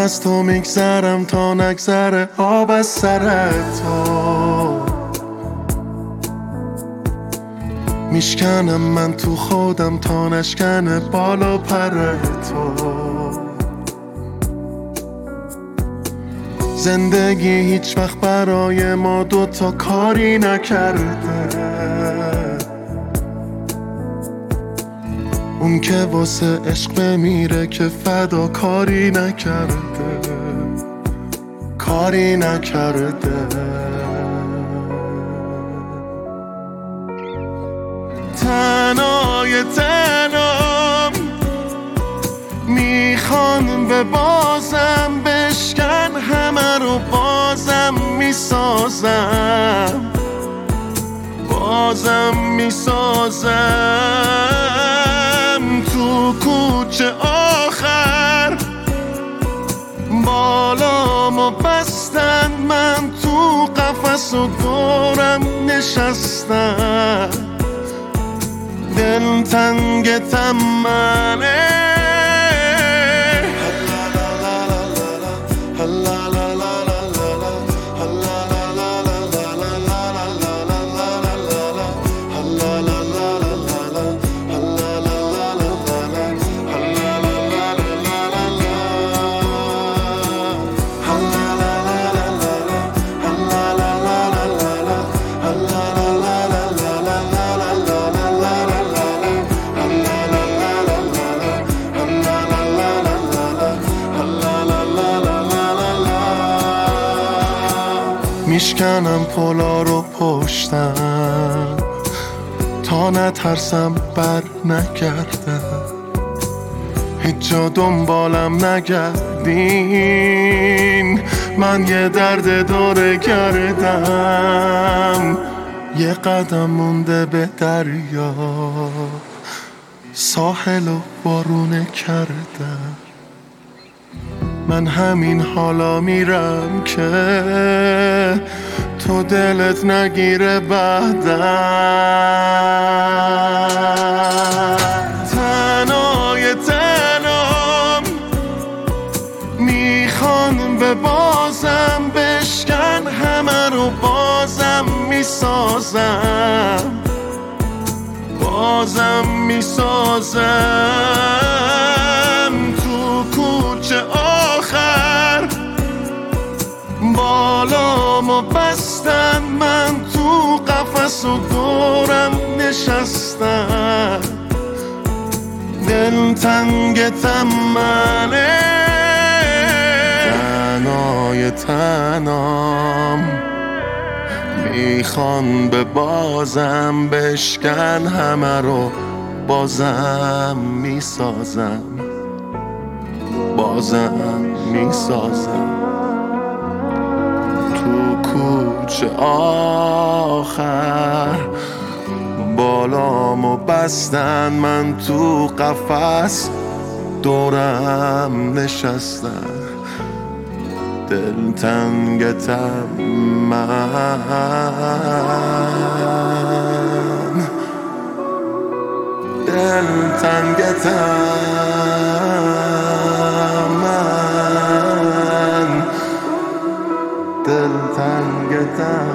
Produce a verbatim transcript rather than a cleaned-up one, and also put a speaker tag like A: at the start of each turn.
A: از تو میگذرم تا نگذره آب از سر تو. میشکنم من تو خودم تا نشکنه بالا پر تو. زندگی هیچ وقت برای ما دوتا کاری نکرده، اون که واسه عشق بمیره که فدا کاری نکرده، کاری نکرده. تنهای تنام میخوان به بازم بشکن همه رو بازم میسازم، بازم میسازم. تو کوچه آخر بالامو بستن، من تو قفس و دورم نشستم. دل تنگ تمنه میشکنم پلا رو پشتم تا نترسم بر نگردم. هیچ جا دنبالم نگردین، من یه درد داره گردم. یه قدم مونده به دریا، ساحل و بارونه کردم. من همین حالا میرم که تو دلت نگیره بعدم. تنهای تنام میخوان به بازم بشکن همه رو بازم میسازم، بازم میسازم. تو کوچه آخر بالامو بستن، من تو قفس و دورم نشستم. دل تنگ تمنه تنهای تنام میخوان به بازم بشکن همه رو بازم میسازم، بازم میسازم. تو کوچه آخر بالامو بستن، من تو قفس دورم نشستم. دل تنگ من، دل تنگ من، دل تنگ